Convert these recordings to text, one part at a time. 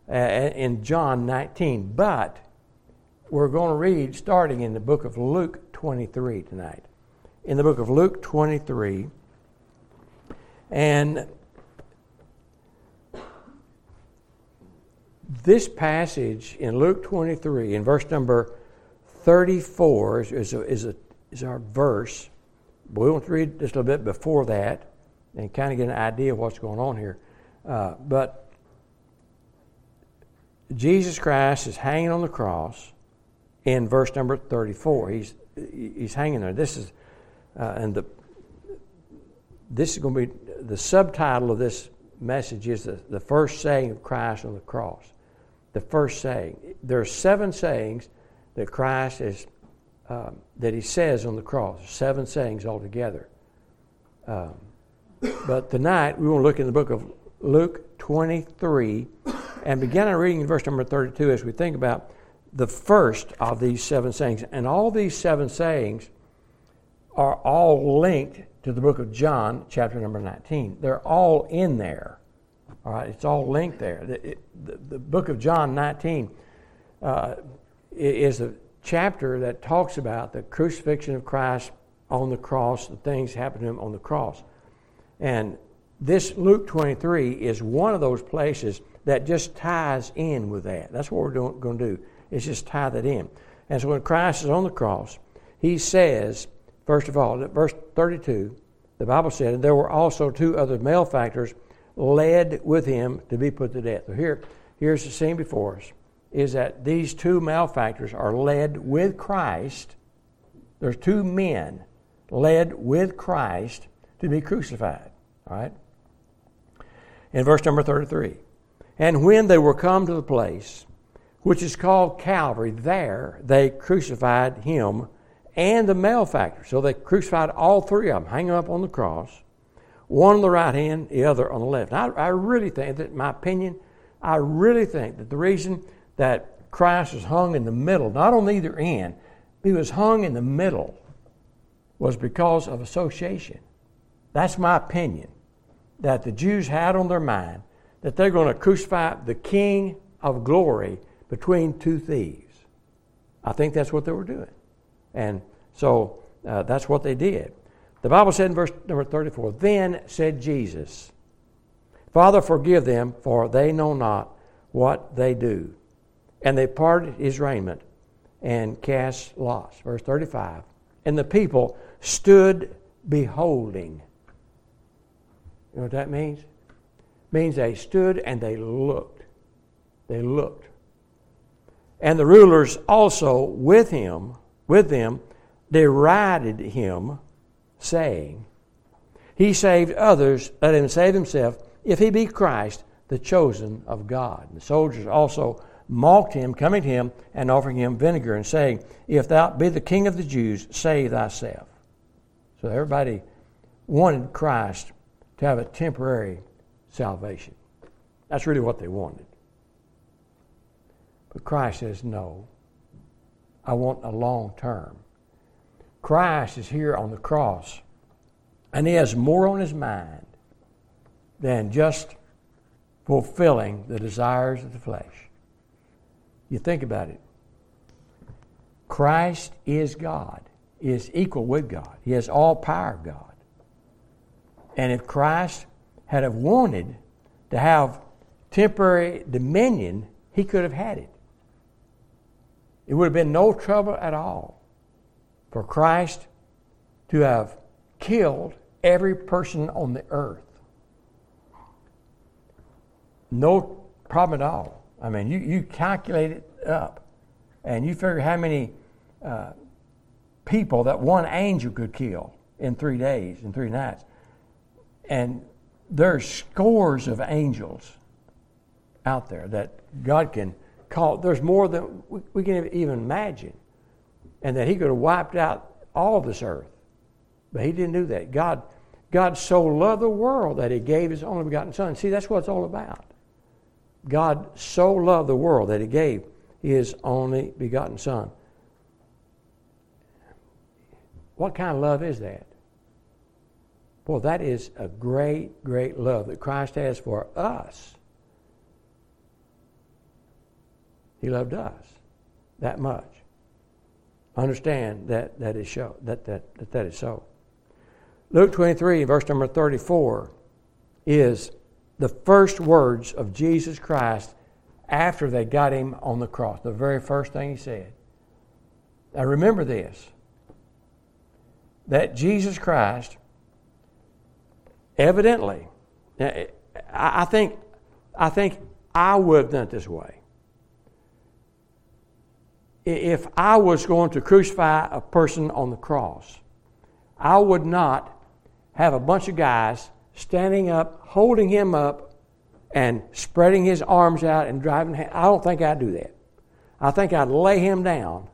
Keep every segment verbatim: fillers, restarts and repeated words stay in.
uh, in John nineteen. But we're going to read starting in the book of Luke twenty-three tonight. In the book of Luke twenty-three. And this passage in Luke twenty-three, in verse number thirty-four, is, is, a, is, a, is our verse. We want to read just a little bit before that and kind of get an idea of what's going on here. Uh, but Jesus Christ is hanging on the cross in verse number thirty-four. He's he's hanging there. This is uh, and the this is going to be the subtitle of this message is the, the first saying of Christ on the cross. The first saying. There are seven sayings that Christ is um, that he says on the cross. Seven sayings altogether. Um, but tonight we want to look in the book of Luke twenty-three and begin our reading in verse number thirty-two as we think about the first of these seven sayings. And all these seven sayings are all linked to the book of John, chapter number nineteen. They're all in there. All right, it's all linked there. The, it, the, the book of John nineteen uh, is a chapter that talks about the crucifixion of Christ on the cross, the things happened to him on the cross. And this Luke twenty-three is one of those places that just ties in with that. That's what we're doing, going to do, is just tie that in. And so when Christ is on the cross, he says, first of all, at verse thirty-two, the Bible said, and there were also two other malefactors led with him to be put to death. So here, here's the scene before us, is that these two malefactors are led with Christ. There's two men led with Christ to be crucified. All right? In verse number thirty-three, and when they were come to the place which is called Calvary, there they crucified him and the malefactor. So they crucified all three of them, hanging up on the cross, one on the right hand, the other on the left. Now, I, I really think that, in my opinion, I really think that the reason that Christ was hung in the middle, not on either end, he was hung in the middle, was because of association. That's my opinion, that the Jews had on their mind that they're going to crucify the King of glory between two thieves. I think that's what they were doing. And so uh, that's what they did. The Bible said in verse number thirty-four, then said Jesus, Father, forgive them, for they know not what they do. And they parted his raiment and cast lots. Verse thirty-five, and the people stood beholding. You know what that means? It means they stood and they looked. They looked. And the rulers also with him, with them, derided him, saying, he saved others, let him save himself, if he be Christ, the chosen of God. And the soldiers also mocked him, coming to him and offering him vinegar, and saying, if thou be the King of the Jews, save thyself. So everybody wanted Christ to have a temporary salvation. That's really what they wanted. But Christ says, no, I want a long term. Christ is here on the cross, and he has more on his mind than just fulfilling the desires of the flesh. You think about it. Christ is God, is equal with God. He has all power of God. And if Christ had have wanted to have temporary dominion, he could have had it. It would have been no trouble at all for Christ to have killed every person on the earth. No problem at all. I mean, you, you calculate it up, and you figure how many uh, people that one angel could kill in three days, in three nights. And there's scores of angels out there that God can call. There's more than we can even imagine. And that he could have wiped out all of this earth. But he didn't do that. God, God so loved the world that he gave his only begotten Son. See, that's what it's all about. God so loved the world that he gave his only begotten Son. What kind of love is that? Boy, that is a great, great love that Christ has for us. He loved us that much. Understand that that is so. That that that, that is so. Luke twenty-three, verse number thirty-four, is the first words of Jesus Christ after they got him on the cross. The very first thing he said. Now remember this, that Jesus Christ evidently, I think, I think I would have done it this way. If I was going to crucify a person on the cross, I would not have a bunch of guys standing up, holding him up, and spreading his arms out and driving him. I don't think I'd do that. I think I'd lay him down,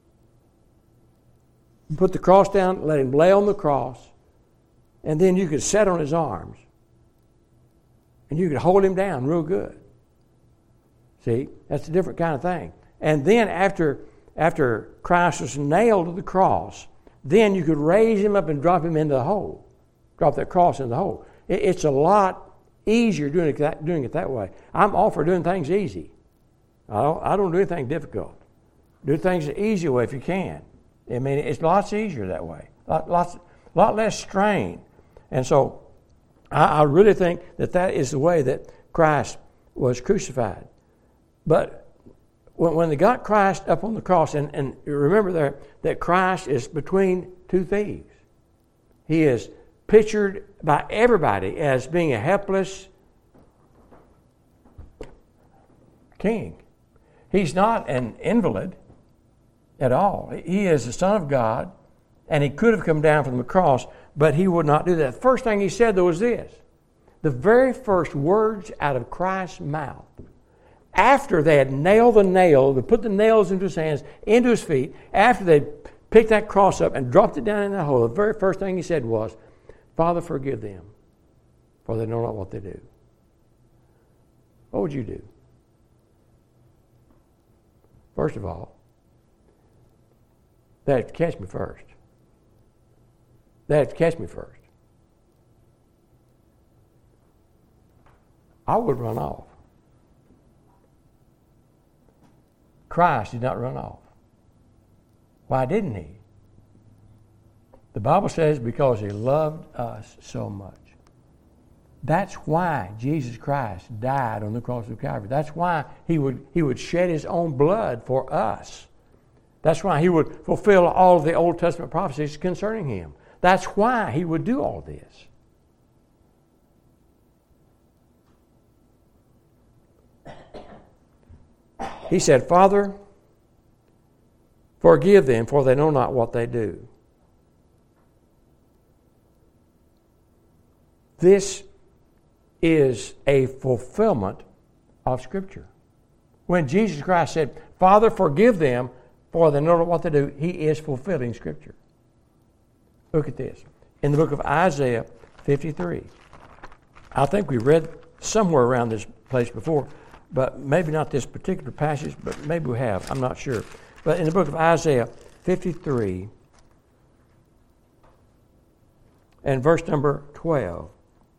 put the cross down, let him lay on the cross, and then you could sit on his arms, and you could hold him down real good. See, that's a different kind of thing. And then after, after Christ was nailed to the cross, then you could raise him up and drop him into the hole. Drop that cross in the hole. It, it's a lot easier doing it, that, doing it that way. I'm all for doing things easy. I don't, I don't do anything difficult. Do things the easy way if you can. I mean, it's lots easier that way. Lot, lots, lot less strain. And so I, I really think that that is the way that Christ was crucified. But when, when they got Christ up on the cross, and, and remember there that Christ is between two thieves. He is pictured by everybody as being a helpless king. He's not an invalid at all. He is the Son of God, and he could have come down from the cross, but he would not do that. The first thing he said, though, was this. The very first words out of Christ's mouth, after they had nailed the nail, they put the nails into his hands, into his feet, after they picked that cross up and dropped it down in the hole, the very first thing he said was, Father, forgive them, for they know not what they do. What would you do? First of all, they have to catch me first. They have to catch me first. I would run off. Christ did not run off. Why didn't he? The Bible says because he loved us so much. That's why Jesus Christ died on the cross of Calvary. That's why he would, he would shed his own blood for us. That's why he would fulfill all of the Old Testament prophecies concerning him. That's why he would do all this. He said, Father, forgive them, for they know not what they do. This is a fulfillment of Scripture. When Jesus Christ said, Father, forgive them, for they know not what they do, he is fulfilling Scripture. Look at this. In the book of Isaiah fifty-three. I think we read somewhere around this place before, but maybe not this particular passage, but maybe we have. I'm not sure. But in the book of Isaiah fifty-three and verse number twelve,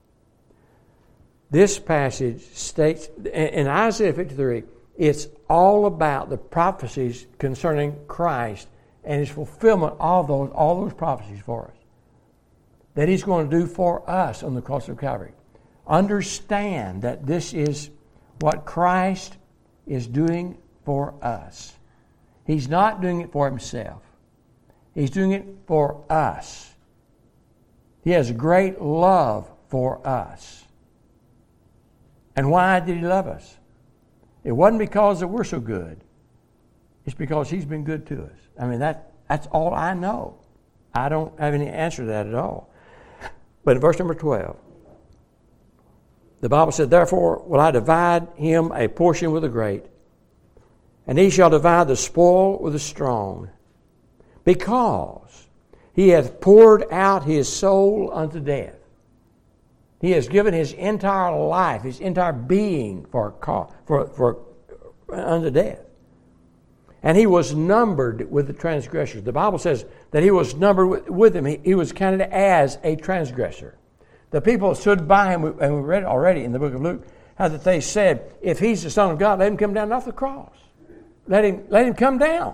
this passage states, in Isaiah fifty-three, it's all about the prophecies concerning Christ and his fulfillment of those, all those prophecies for us. That he's going to do for us on the cross of Calvary. Understand that this is what Christ is doing for us. He's not doing it for himself. He's doing it for us. He has a great love for us. And why did he love us? It wasn't because that we're so good. It's because he's been good to us. I mean, that that's all I know. I don't have any answer to that at all. But in verse number twelve, the Bible said, Therefore will I divide him a portion with the great, and he shall divide the spoil with the strong, because he hath poured out his soul unto death. He has given his entire life, his entire being for for for unto death. And he was numbered with the transgressors. The Bible says that he was numbered with, with them. He, he was counted as a transgressor. The people stood by him, and we read already in the book of Luke, how that they said, if he's the Son of God, let him come down off the cross. let him, let him come down.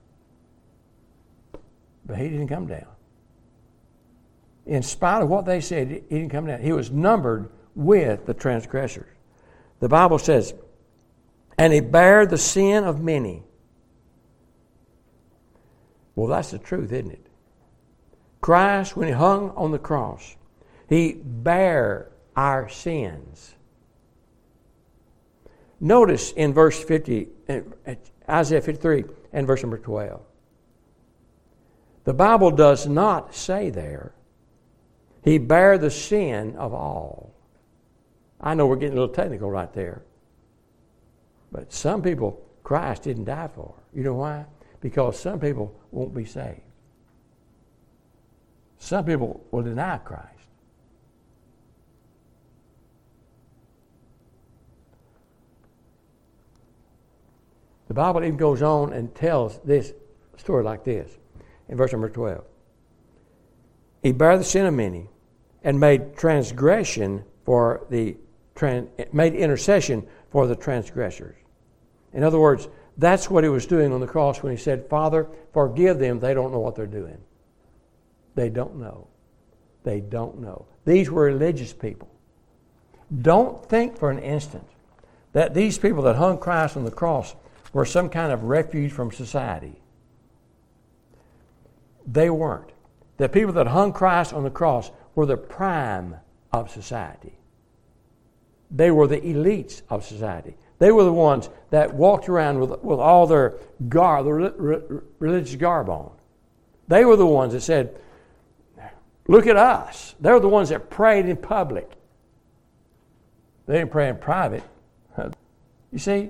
But he didn't come down. In spite of what they said, he didn't come down. He was numbered with the transgressors. The Bible says, and he bare the sin of many. Well, that's the truth, isn't it? Christ, when he hung on the cross, he bare our sins. Notice in verse fifty, Isaiah fifty-three and verse number twelve. The Bible does not say there, he bare the sin of all. I know we're getting a little technical right there. But some people, Christ didn't die for. You know why? Because some people won't be saved. Some people will deny Christ. The Bible even goes on and tells this story like this in verse number twelve. He bare the sin of many and made transgression for the made intercession for the transgressors. In other words, that's what he was doing on the cross when he said, Father, forgive them. They don't know what they're doing. They don't know. They don't know. These were religious people. Don't think for an instant that these people that hung Christ on the cross were some kind of refuge from society. They weren't. The people that hung Christ on the cross were the prime of society. They were the elites of society. They were the ones that walked around with, with all their garb, the re- re- religious garb on. They were the ones that said, look at us. They were the ones that prayed in public. They didn't pray in private. You see?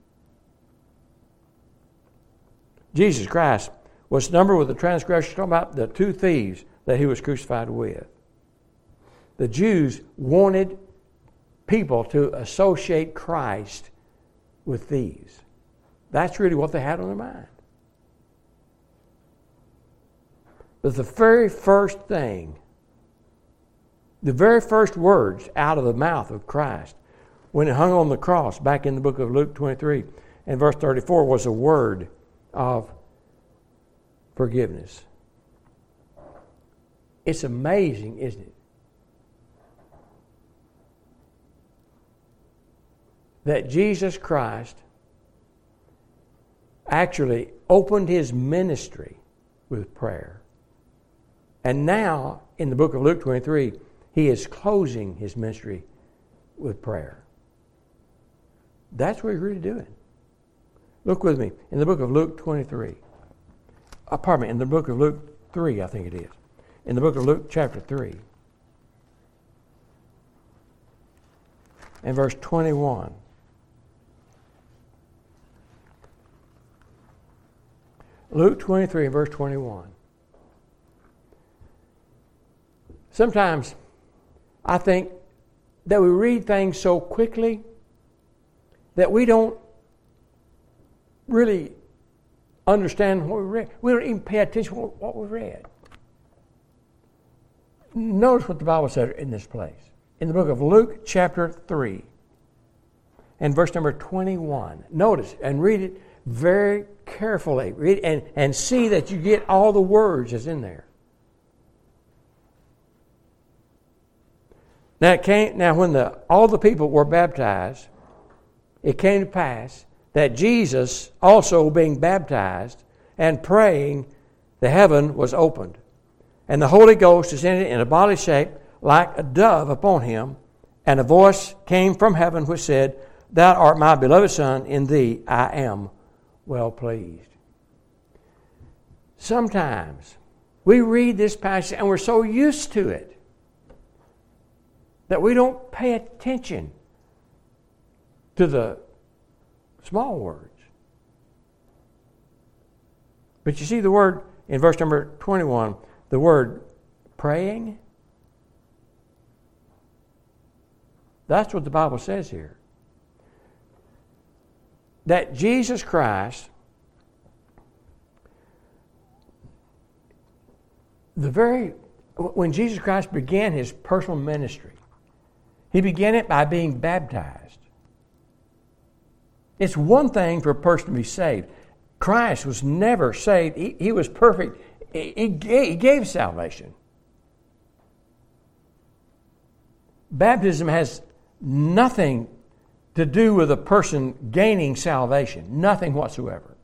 Jesus Christ was numbered with the transgressors, talking about the two thieves that he was crucified with. The Jews wanted people to associate Christ with thieves. That's really what they had on their mind. But the very first thing, the very first words out of the mouth of Christ when he hung on the cross, back in the book of Luke twenty-three and verse thirty-four, was a word of forgiveness. It's amazing, isn't it? That Jesus Christ actually opened his ministry with prayer. And now, in the book of Luke twenty-three, he is closing his ministry with prayer. That's what he's really doing. Look with me in the book of Luke twenty-three. Uh, pardon me, in the book of Luke three, I think it is. In the book of Luke chapter three. And verse twenty-one. Luke twenty-three and verse twenty-one. Sometimes I think that we read things so quickly that we don't really understand what we read. We don't even pay attention to what we read. Notice what the Bible said in this place. In the book of Luke chapter three and verse number twenty-one. Notice and read it very carefully. Read and, and see that you get all the words that's in there. Now, it came, now when the, all the people were baptized, it came to pass that Jesus also being baptized and praying, the heaven was opened. And the Holy Ghost descended in a bodily shape like a dove upon him. And a voice came from heaven which said, Thou art my beloved Son, in thee I am well pleased. Sometimes we read this passage and we're so used to it that we don't pay attention to the small words. But you see the word in verse number twenty-one, the word praying. That's what the Bible says here. That Jesus Christ, the very, when Jesus Christ began his personal ministry, he began it by being baptized. It's one thing for a person to be saved. Christ was never saved. He, he was perfect. He, he, gave, he gave salvation. Baptism has nothing to do with a person gaining salvation. Nothing whatsoever.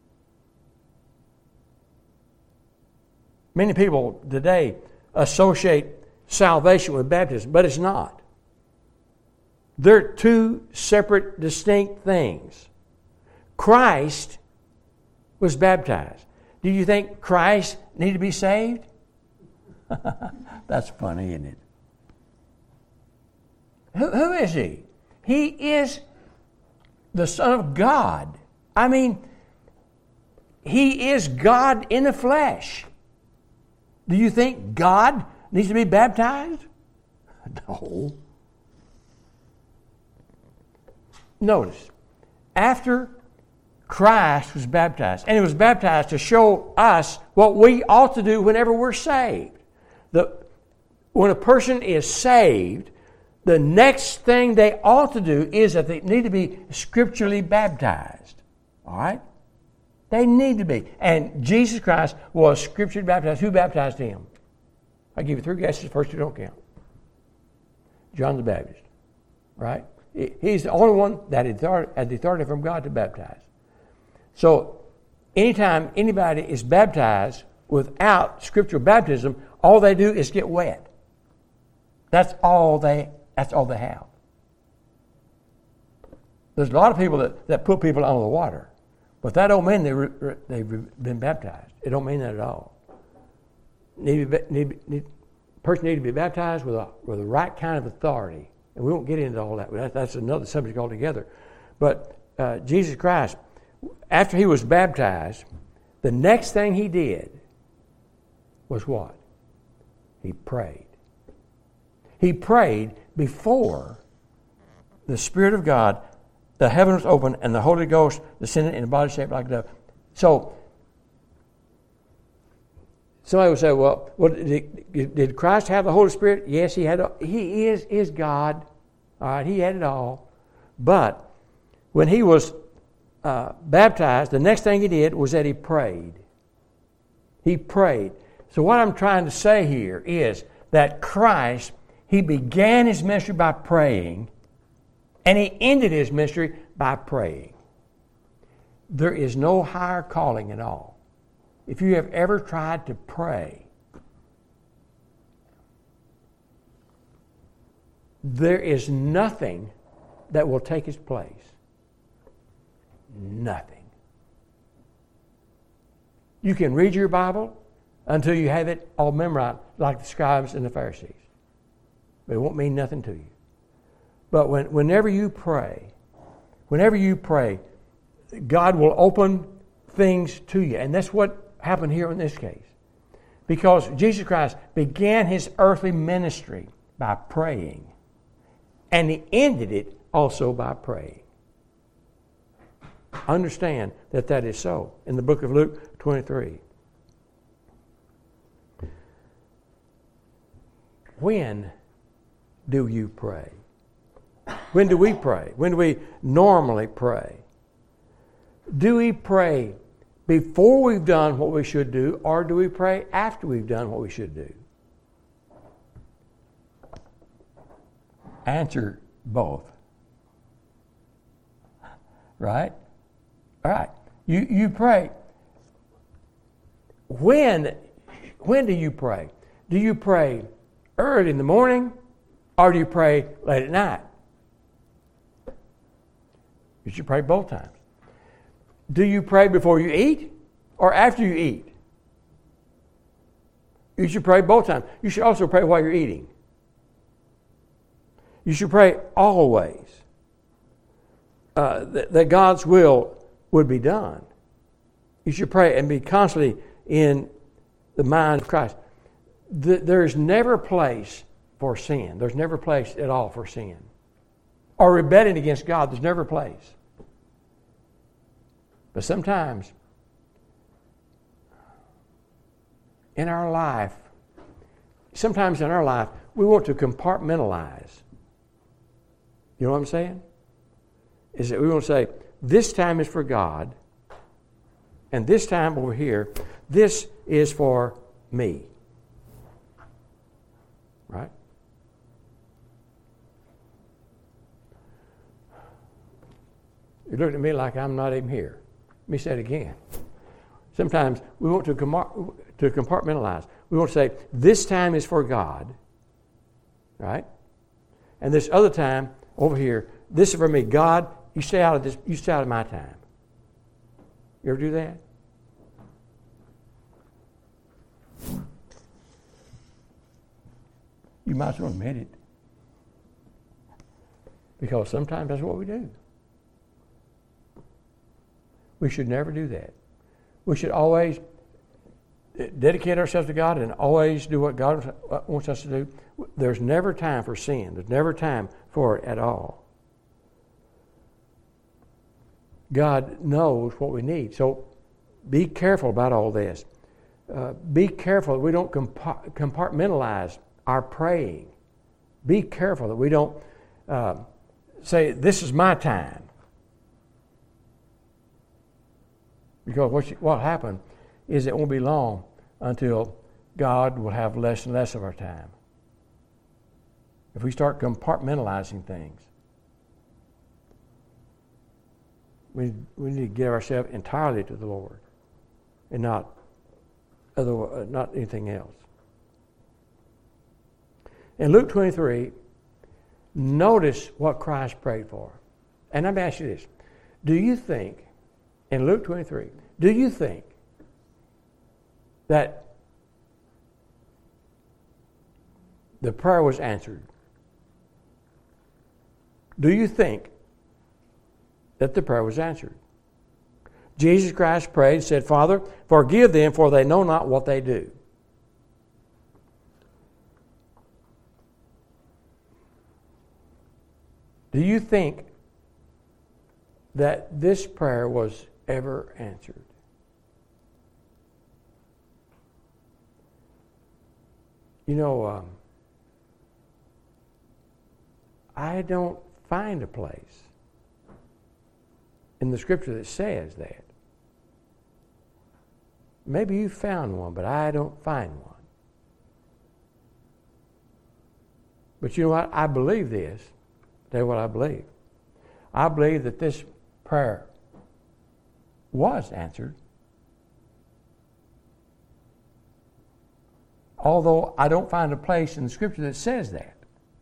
Many people today associate salvation with baptism, but it's not. They're two separate, distinct things. Christ was baptized. Do you think Christ needed to be saved? That's funny, isn't it? Who, who is he? He is the Son of God. I mean, he is God in the flesh. Do you think God needs to be baptized? No. Notice, after Christ was baptized, and he was baptized to show us what we ought to do whenever we're saved. The, when a person is saved, the next thing they ought to do is that they need to be scripturally baptized. All right? They need to be. And Jesus Christ was scripturally baptized. Who baptized him? I'll give you three guesses. First two don't count. John the Baptist. Right? He's the only one that had the authority from God to baptize. So, anytime anybody is baptized without scriptural baptism, all they do is get wet. That's all they That's all they have. There's a lot of people that, that put people under the water. But that don't mean they re, re, they've been baptized. It don't mean that at all. Need to be, need, need, person need to be baptized with a, with the right kind of authority. And we won't get into all that. that that's another subject altogether. But uh, Jesus Christ, after he was baptized, the next thing he did was what? He prayed. He prayed before the Spirit of God, the heaven was opened, and the Holy Ghost descended in a body shaped like a dove. So, somebody would say, well, well did, did Christ have the Holy Spirit? Yes, he had. He is, is God. All right, he had it all. But when he was uh, baptized, the next thing he did was that he prayed. He prayed. So what I'm trying to say here is that Christ, he began his ministry by praying, and he ended his ministry by praying. There is no higher calling at all. If you have ever tried to pray, there is nothing that will take its place. Nothing. You can read your Bible until you have it all memorized, like the scribes and the Pharisees. But it won't mean nothing to you. But when, whenever you pray, whenever you pray, God will open things to you. And that's what happened here in this case. Because Jesus Christ began his earthly ministry by praying. And he ended it also by praying. Understand that that is so. In the book of Luke twenty-three. When do you pray? When do we pray? When do we normally pray? Do we pray before we've done what we should do, or do we pray after we've done what we should do? Answer both. Right? All right. You you pray. When when do you pray? Do you pray early in the morning, or do you pray late at night? You should pray both times. Do you pray before you eat or after you eat? You should pray both times. You should also pray while you're eating. You should pray always uh, that, that God's will would be done. You should pray and be constantly in the mind of Christ. The, there's never a place for sin. There's never a place at all for sin. Or rebelling against God. There's never a place. But sometimes in our life, sometimes in our life, we want to compartmentalize. You know what I'm saying? Is that we want to say, this time is for God, and this time over here, this is for me. Right? You look at me like I'm not even here. Let me say it again. Sometimes we want to, com- to compartmentalize. We want to say, this time is for God, right? And this other time over here, this is for me. God, you stay out of this. You stay out of my time. You ever do that? You might as well admit it. Because sometimes that's what we do. We should never do that. We should always dedicate ourselves to God and always do what God wants us to do. There's never time for sin. There's never time for it at all. God knows what we need. So be careful about all this. Uh, be careful that we don't compa- compartmentalize our praying. Be careful that we don't uh, say, this is my time. Because what what happened is it won't be long until God will have less and less of our time. If we start compartmentalizing things, we we need to give ourselves entirely to the Lord, and not other uh, not anything else. In Luke twenty-three, notice what Christ prayed for, and let me ask you this: do you think? In Luke twenty-three, do you think that the prayer was answered? Do you think that the prayer was answered? Jesus Christ prayed and said, Father, forgive them, for they know not what they do. Do you think that this prayer was ever answered? You know, um, I don't find a place in the Scripture that says that. Maybe you found one, but I don't find one. But you know what? I believe this. I'll tell you what I believe. I believe that this prayer was answered. Although I don't find a place in the Scripture that says that.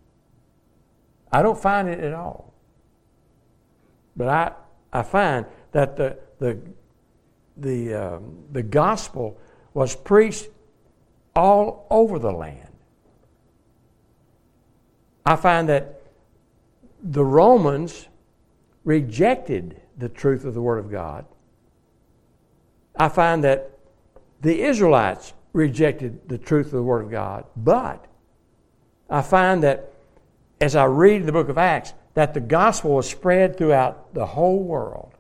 I don't find it at all. But I I find that the the the um, the gospel was preached all over the land. I find that the Romans rejected the truth of the Word of God. I find that the Israelites rejected the truth of the Word of God. But I find that as I read the book of Acts, that the gospel was spread throughout the whole world.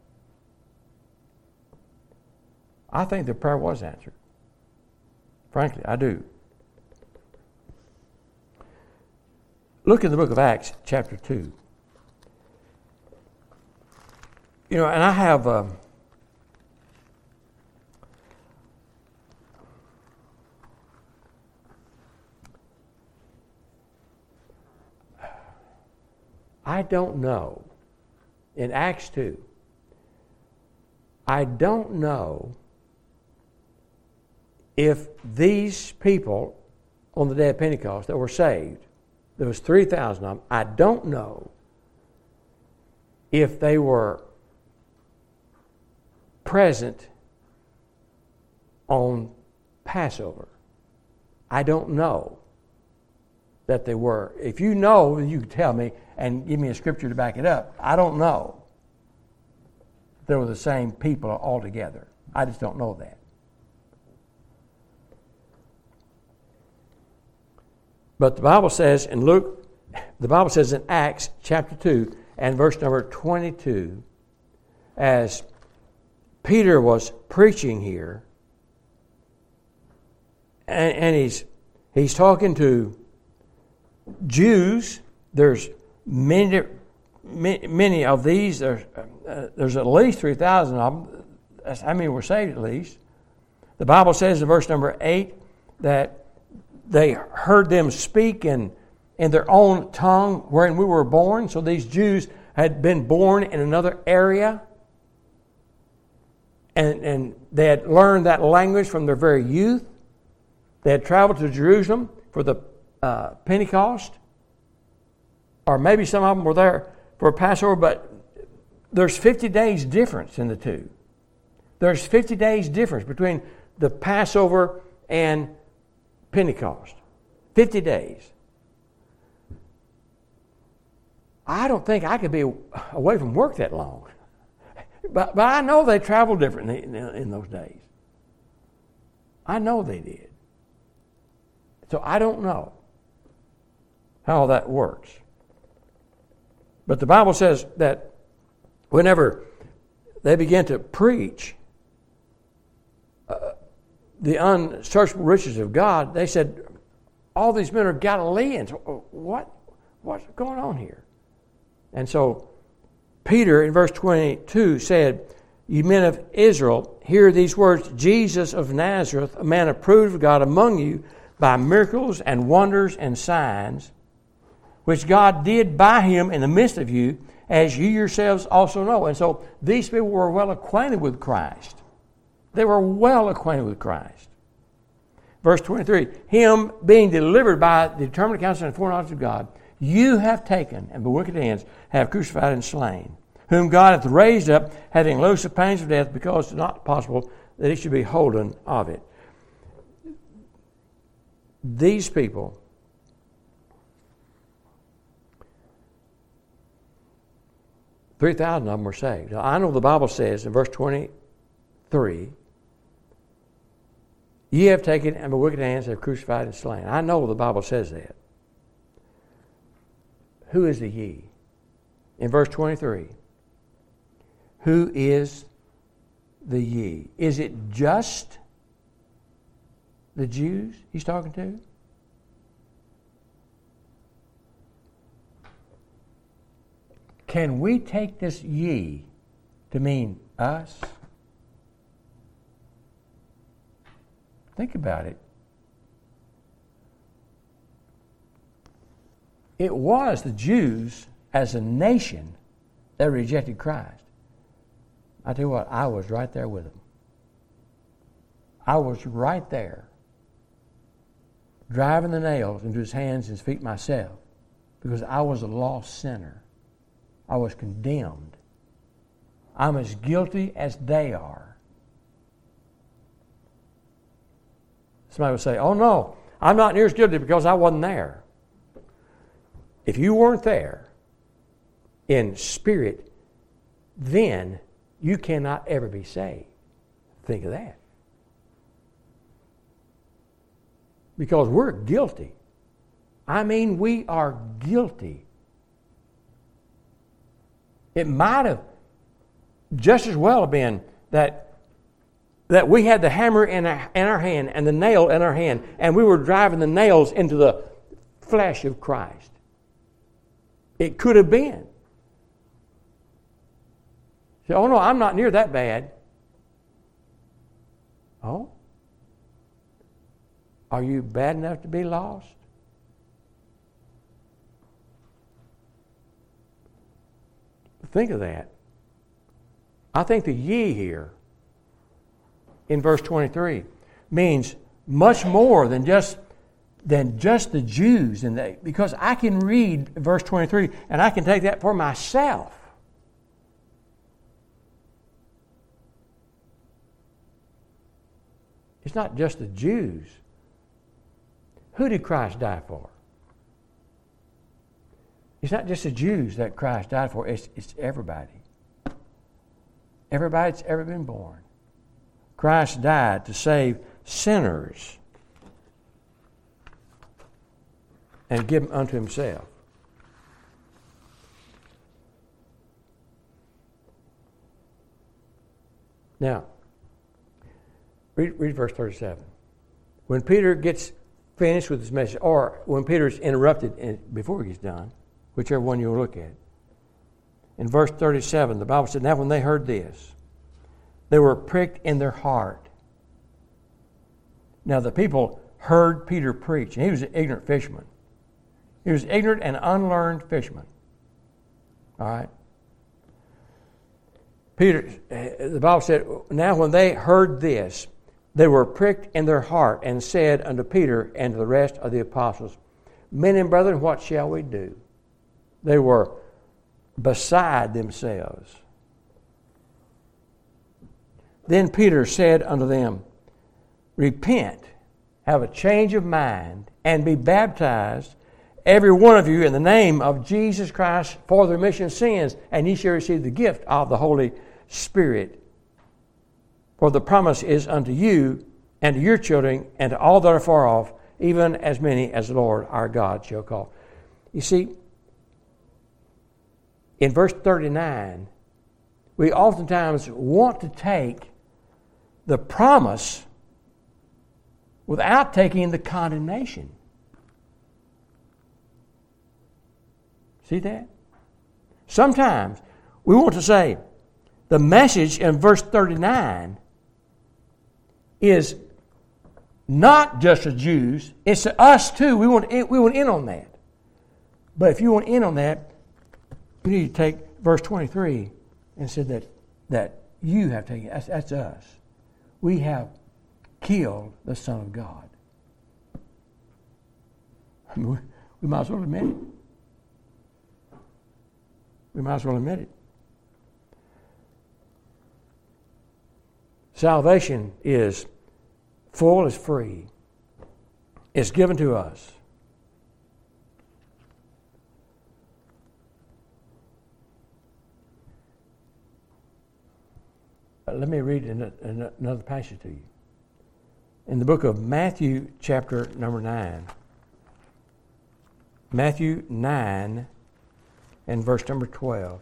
I think the prayer was answered. Frankly, I do. Look in the book of Acts, chapter two. You know, and I have... Um, I don't know. In Acts two, I don't know if these people on the day of Pentecost that were saved, there was three thousand of them, I don't know if they were present on Passover. I don't know that they were. If you know, you can tell me and give me a scripture to back it up. I don't know if they were the same people altogether. I just don't know that. But the Bible says in Luke, the Bible says in Acts chapter two and verse number twenty-two, as Peter was preaching here, and, and he's he's talking to Jews. There's many many of these. There's, uh, there's at least three thousand of them. That's how many were saved at least. The Bible says in verse number eight that they heard them speak in, in their own tongue wherein we were born. So these Jews had been born in another area. And, and they had learned that language from their very youth. They had traveled to Jerusalem for the uh, Pentecost. Or maybe some of them were there for Passover, but there's fifty days difference in the two. There's fifty days difference between the Passover and Pentecost. fifty days. I don't think I could be away from work that long. But, but I know they traveled differently in, in those days. I know they did. So I don't know how that works. But the Bible says that whenever they began to preach uh, the unsearchable riches of God, they said, all these men are Galileans. What? What's going on here? And so Peter in verse twenty-two said, "Ye men of Israel, hear these words, Jesus of Nazareth, a man approved of God among you by miracles and wonders and signs, which God did by him in the midst of you, as you yourselves also know." And so these people were well acquainted with Christ. They were well acquainted with Christ. Verse twenty-three, "Him being delivered by the determined counsel and foreknowledge of God, you have taken, and by wicked hands have crucified and slain, whom God hath raised up, having loosed the pains of death, because it is not possible that he should be holden of it." These people three thousand of them were saved. Now, I know the Bible says in verse twenty-three, "Ye have taken, and by wicked hands have crucified and slain." I know the Bible says that. Who is the ye? In verse twenty-three, who is the ye? Is it just the Jews he's talking to? Can we take this ye to mean us? Think about it. It was the Jews as a nation that rejected Christ. I tell you what, I was right there with them. I was right there, driving the nails into his hands and his feet myself, because I was a lost sinner. I was condemned. I'm as guilty as they are. Somebody would say, "Oh no, I'm not near as guilty because I wasn't there." If you weren't there in spirit, then you cannot ever be saved. Think of that. Because we're guilty. I mean, we are guilty. It might have just as well have been that, that we had the hammer in our, in our hand and the nail in our hand, and we were driving the nails into the flesh of Christ. It could have been. Say, "Oh no, I'm not near that bad." Oh? Are you bad enough to be lost? Think of that. I think the ye here in verse twenty-three means much more than just than just the Jews, and they, because I can read verse twenty-three and I can take that for myself. It's not just the Jews. Who did Christ die for? It's not just the Jews that Christ died for. It's, it's everybody. Everybody that's ever been born. Christ died to save sinners and give them unto himself. Now, read, read verse thirty-seven. When Peter gets finished with his message, or when Peter's interrupted in, before he gets done, whichever one you'll look at, in verse thirty-seven, the Bible said, now when they heard this, they were pricked in their heart. Now the people heard Peter preach, and he was an ignorant fisherman. He was ignorant and unlearned fisherman. All right? Peter, the Bible said, now when they heard this, they were pricked in their heart and said unto Peter and to the rest of the apostles, men and brethren, what shall we do? They were beside themselves. Then Peter said unto them, repent, have a change of mind, and be baptized, every one of you, in the name of Jesus Christ for the remission of sins, and ye shall receive the gift of the Holy Spirit. For the promise is unto you, and to your children, and to all that are far off, even as many as the Lord our God shall call. You see, in verse thirty-nine, we oftentimes want to take the promise without taking the condemnation. See that? Sometimes we want to say the message in verse thirty-nine is not just to Jews, it's to us too. We want, we want in on that. But if you want in on that, you need to take verse twenty-three and say that, that you have taken, that's, that's us. We have killed the Son of God. I mean, we, we might as well admit it. We might as well admit it. Salvation is full, is free. It's given to us. Let me read another passage to you. In the book of Matthew, chapter number nine. Matthew nine and verse number twelve.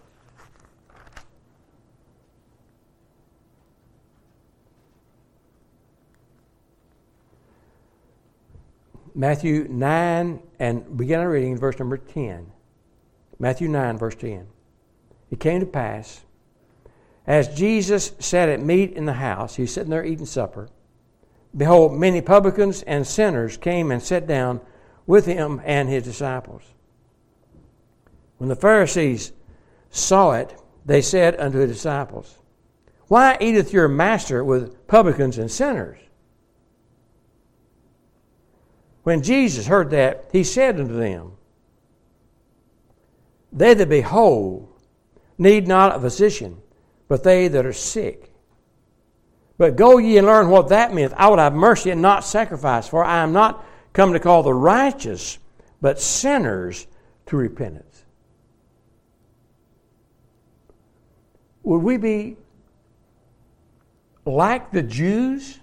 Matthew nine, and begin our reading in verse number ten. Matthew nine, verse ten. It came to pass, as Jesus sat at meat in the house, he was sitting there eating supper, behold, many publicans and sinners came and sat down with him and his disciples. When the Pharisees saw it, they said unto his disciples, why eateth your master with publicans and sinners? When Jesus heard that, he said unto them, they that be whole need not a physician, but they that are sick. But go ye and learn what that meaneth. I would have mercy and not sacrifice, for I am not come to call the righteous, but sinners to repentance. Would we be like the Jews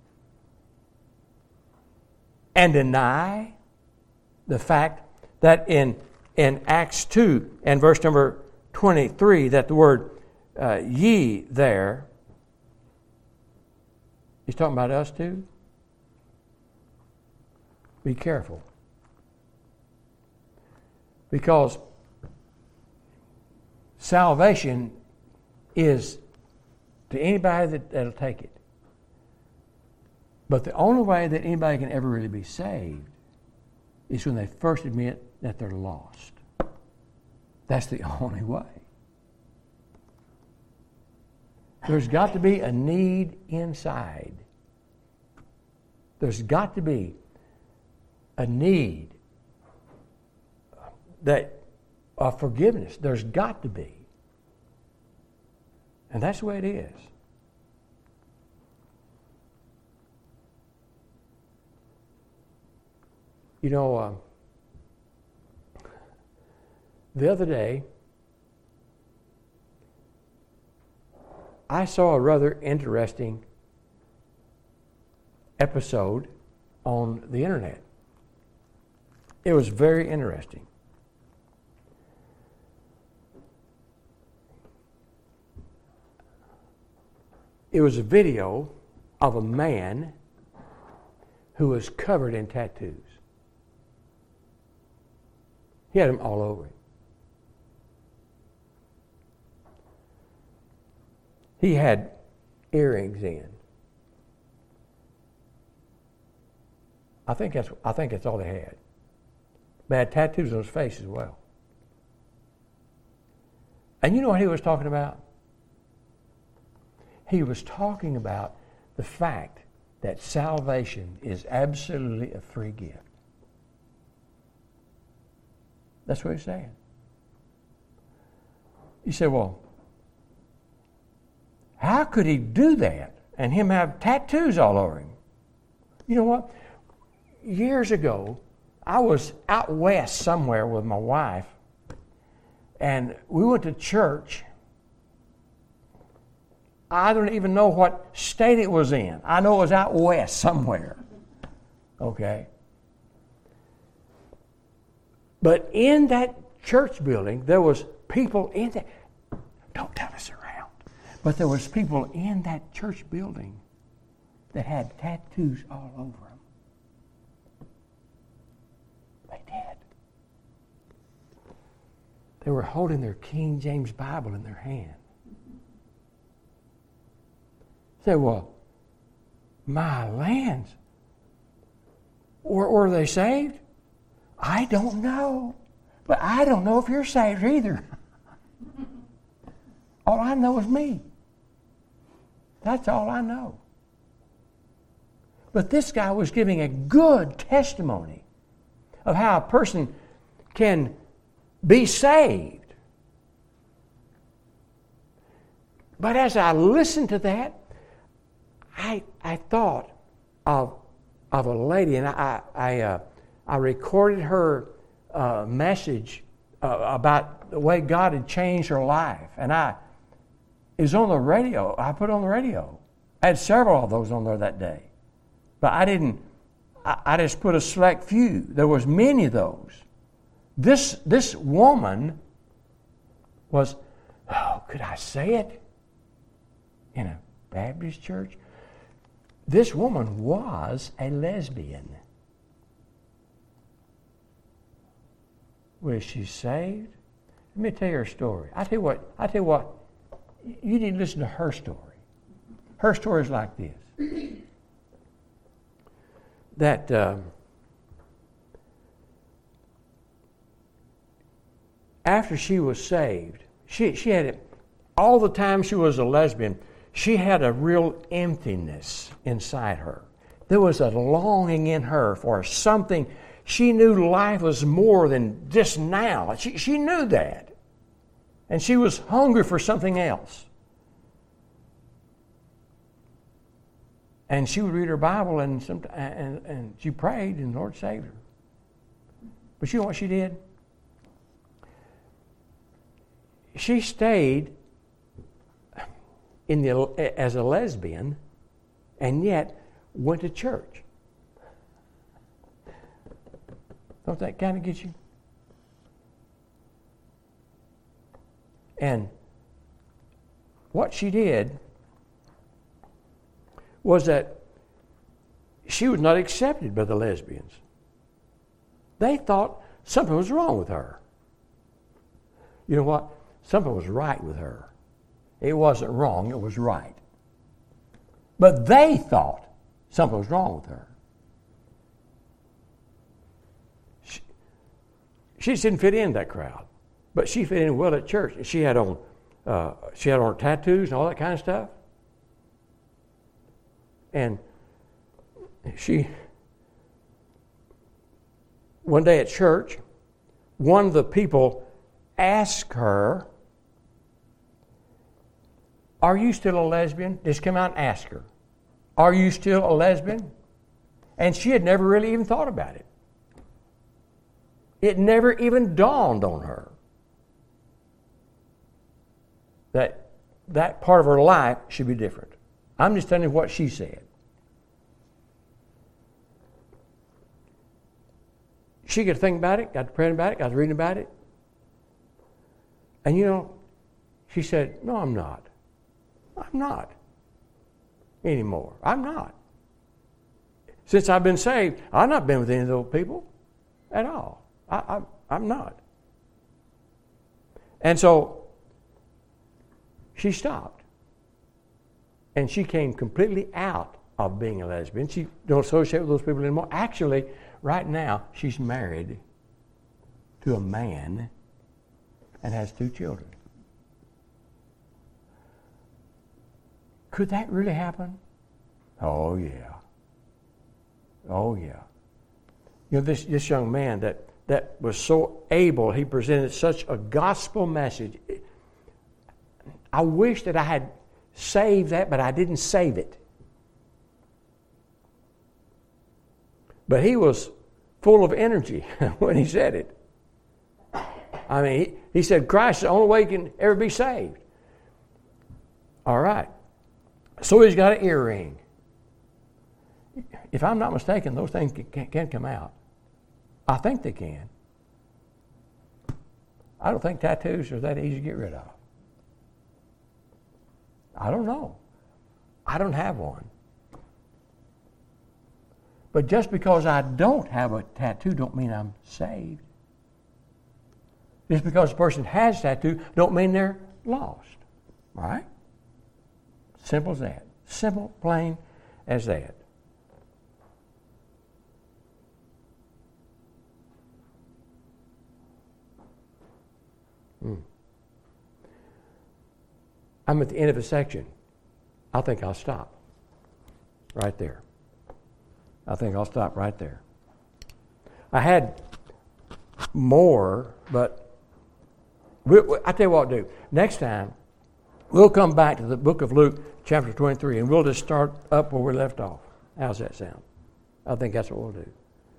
and deny the fact that in, in Acts two and verse number twenty-three, that the word uh, ye there, he's talking about us too? Be careful. Because salvation is to anybody that, that'll take it. But the only way that anybody can ever really be saved is when they first admit that they're lost. That's the only way. There's got to be a need inside. There's got to be a need that of forgiveness. There's got to be. And that's the way it is. You know, uh, the other day, I saw a rather interesting episode on the internet. It was very interesting. It was a video of a man who was covered in tattoos. He had them all over him. he had earrings in. I think that's I think that's all they had. They had tattoos on his face as well. And you know what he was talking about? He was talking about the fact that salvation is absolutely a free gift. That's what he's saying. You say, well, how could he do that and him have tattoos all over him? You know what? Years ago, I was out west somewhere with my wife, and we went to church. I don't even know what state it was in. I know it was out west somewhere. Okay? But in that church building, there was people in that. Don't tell us around. But there was people in that church building that had tattoos all over them. They did. They were holding their King James Bible in their hand. Say, well, my lands. Were, were they saved? I don't know. But I don't know if you're saved either. All I know is me. That's all I know. But this guy was giving a good testimony of how a person can be saved. But as I listened to that, I I thought of of a lady, and I I uh, I recorded her uh, message uh, about the way God had changed her life, and I it was on the radio. I put it on the radio. I had several of those on there that day, but I didn't. I, I just put a select few. There was many of those. This this woman was, oh, could I say it? In a Baptist church? This woman was a lesbian. Was she saved? Let me tell you her story. I tell you what, I tell you what, you need to listen to her story. Her story is like this. That um, after she was saved, she, she had it, all the time she was a lesbian, she had a real emptiness inside her. There was a longing in her for something. She knew life was more than just now. She, she knew that. And she was hungry for something else. And she would read her Bible and, some, and, and she prayed and the Lord saved her. But you know what she did? She stayed in the, as a lesbian and yet went to church. Don't that kind of get you? And what she did was that she was not accepted by the lesbians. They thought something was wrong with her. You know what? Something was right with her. It wasn't wrong, it was right. But they thought something was wrong with her. She, she just didn't fit in that crowd. But she fit in well at church. She had on uh, she had on her tattoos and all that kind of stuff. And she, one day at church, one of the people asked her, "Are you still a lesbian?" Just come out and ask her, "Are you still a lesbian?" And she had never really even thought about it. It never even dawned on her that that part of her life should be different. I'm just telling you what she said. She got to think about it, got to praying about it, got to reading about it. And you know, she said, "No, I'm not. I'm not anymore. I'm not. Since I've been saved, I've not been with any of those people at all. I, I, I'm not." And so she stopped. And she came completely out of being a lesbian. She don't associate with those people anymore. Actually, right now, she's married to a man and has two children. Could that really happen? Oh, yeah. Oh, yeah. You know, this, this young man that, that was so able, he presented such a gospel message. I wish that I had saved that, but I didn't save it. But he was full of energy when he said it. I mean, he, he said, Christ is the only way you can ever be saved. All right. So he's got an earring. If I'm not mistaken, those things can, can come out. I think they can. I don't think tattoos are that easy to get rid of. I don't know. I don't have one. But just because I don't have a tattoo don't mean I'm saved. Just because a person has a tattoo don't mean they're lost. All right? Simple as that. Simple, plain as that. Hmm. I'm at the end of a section. I think I'll stop right there. I think I'll stop right there. I had more, but we, we, I tell you what I'll do. Next time, we'll come back to the book of Luke, chapter twenty-three, and we'll just start up where we left off. How's that sound? I think that's what we'll do.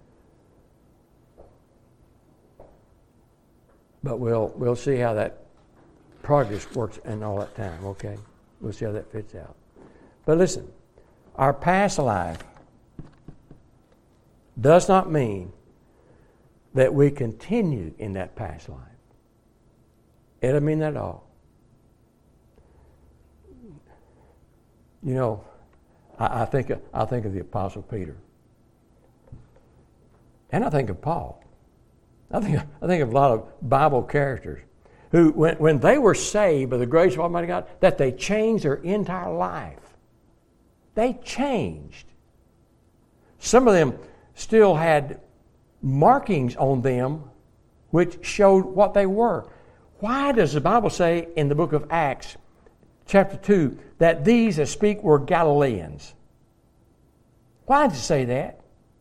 But we'll we'll see how that progress works in all that time, okay? We'll see how that fits out. But listen, our past life does not mean that we continue in that past life. It doesn't mean that at all. You know, I, I think of, I think of the Apostle Peter, and I think of Paul. I think I think of a lot of Bible characters who, when, when they were saved by the grace of Almighty God, that they changed their entire life. They changed. Some of them still had markings on them which showed what they were. Why does the Bible say in the book of Acts, chapter two, that these that speak were Galileans? Why does it say that?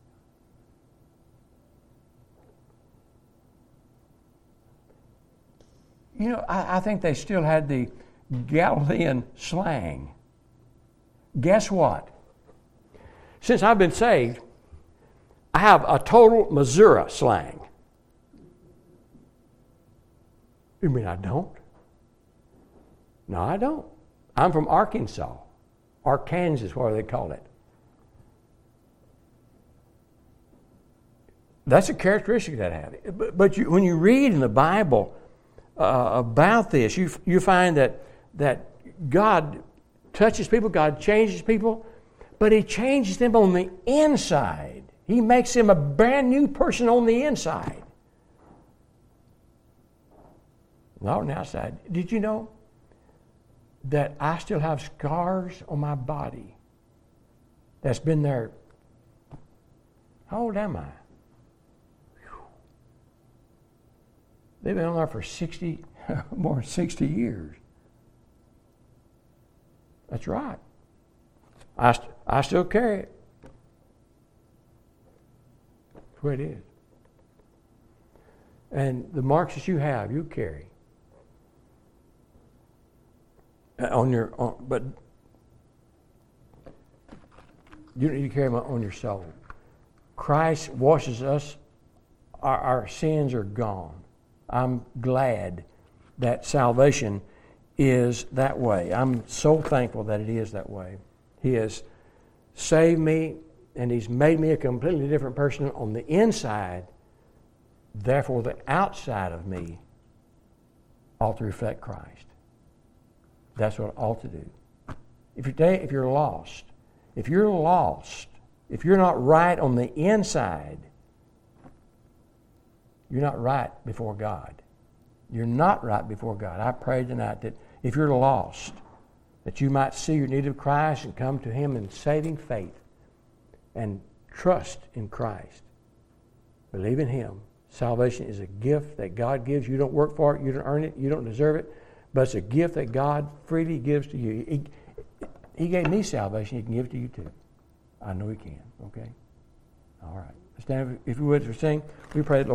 You know, I, I think they still had the Galilean slang. Guess what? Since I've been saved, I have a total Missouri slang. You mean I don't? No, I don't. I'm from Arkansas. Arkansas, what do they call it? That's a characteristic that I have. But, but you, when you read in the Bible uh, about this, you you find that that God touches people, God changes people, but He changes them on the inside. He makes them a brand new person on the inside. Not on the outside. Did you know that I still have scars on my body that's been there? How old am I? Whew. They've been on there for sixty, more than sixty years. That's right. I, st- I still carry it. That's what it is. And the marks that you have, you carry. On your, on, but you you carry them on your soul. Christ washes us; our, our sins are gone. I'm glad that salvation is that way. I'm so thankful that it is that way. He has saved me, and He's made me a completely different person on the inside. Therefore, the outside of me ought to reflect Christ. That's what it ought to do. If you're, if you're lost, if you're lost, if you're not right on the inside, you're not right before God. You're not right before God. I pray tonight that if you're lost, that you might see your need of Christ and come to Him in saving faith and trust in Christ. Believe in Him. Salvation is a gift that God gives. You don't work for it. You don't earn it. You don't deserve it. But it's a gift that God freely gives to you. He, he gave me salvation. He can give it to you too. I know He can. Okay? All right. Stand if you would for sing. We pray that Lord.